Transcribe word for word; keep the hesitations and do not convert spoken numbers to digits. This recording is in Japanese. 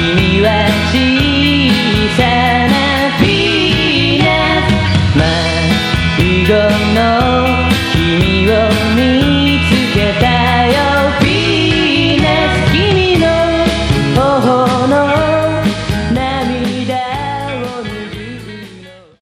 君は小さなヴィーナス迷子の